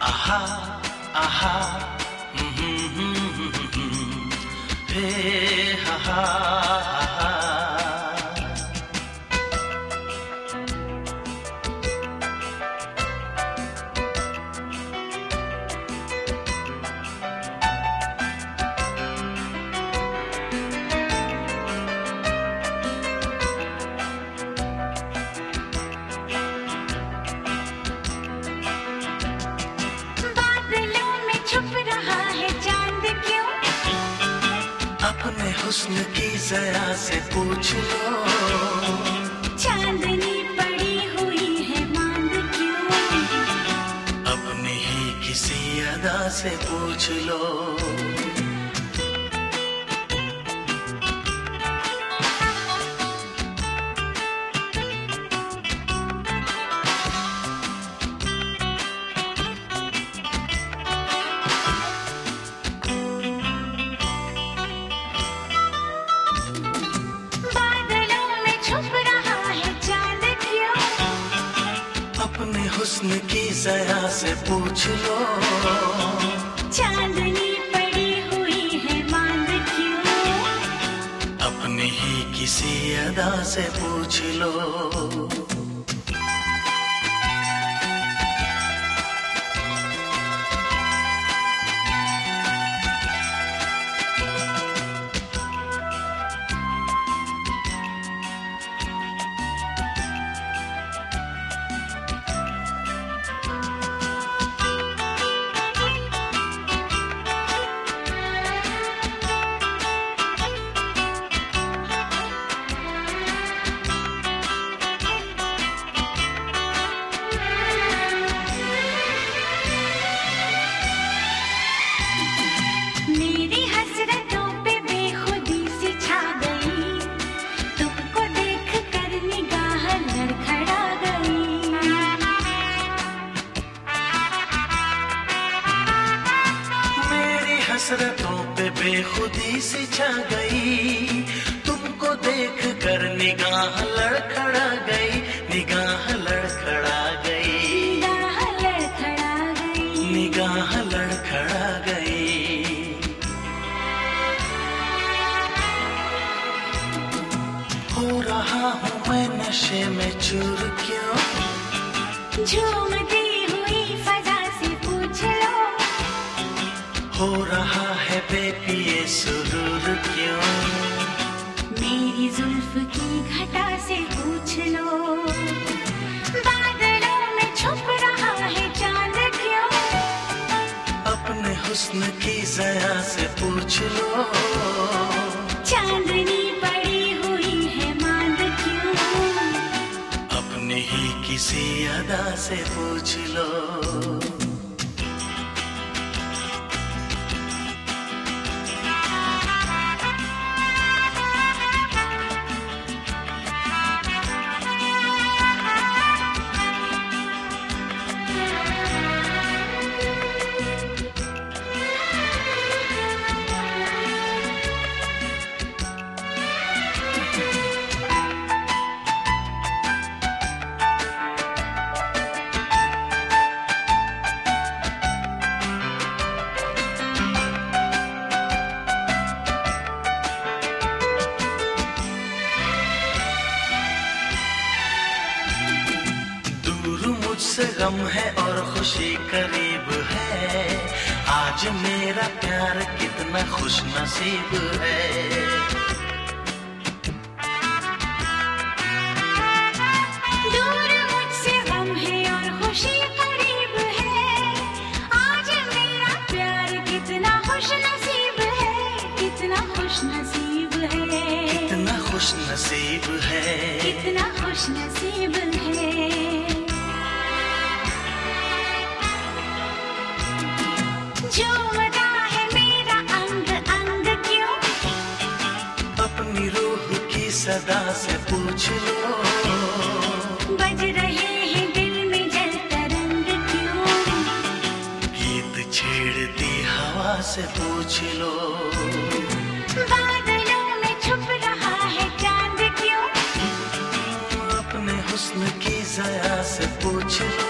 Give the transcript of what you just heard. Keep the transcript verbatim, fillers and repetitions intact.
आहा आहा हम्म, हम्म, हम्म, हम्म, हे हा हा हा। अपने हुस्न की जरा से पूछ लो, चांदनी पड़ी हुई है मांद क्यों? अपनी ही किसी अदा से पूछ लो। अपने हुस्न की जरा से पूछ लो, चांदनी पड़ी हुई है मांद क्यों? अपनी ही किसी अदा से पूछ लो। हसरतों पे बेखुदी सी छा गई, तुमको देख कर निगाह लड़खड़ा गई, निगाह लड़खड़ा गई, निगाह लड़खड़ा गई, निगाह लड़खड़ा गई। हो रहा हूँ मैं नशे में चूर क्यों, झूमती हुई फजा से पूछ लो, हो रहा है बेपिए सुरूर क्यों, मेरी जुल्फ की घटा से पूछ लो। बादलों में छुप रहा है चांद क्यों, अपने हुस्न की जरा से पूछ लो, चांदनी पड़ी हुई है मांद क्यों? अपने ही किसी अदा से पूछ लो। मुझसे गम है और खुशी करीब है, आज मेरा प्यार कितना खुश नसीब है। दूर मुझसे गम है और खुशी करीब है, आज मेरा प्यार कितना खुश नसीब है, कितना खुश नसीब है, कितना खुश नसीब है, कितना खुश नसीब है। झूमता है मेरा अंग अंग क्यों, अपनी रूह की सदा से पूछ लो, बज रहे हैं दिल में जल तरंग क्यों, गीत छेड़ती हवा से पूछ लो। बादलों में छुप रहा है चांद क्यों, अपने हुस्न की जरा से पूछ लो,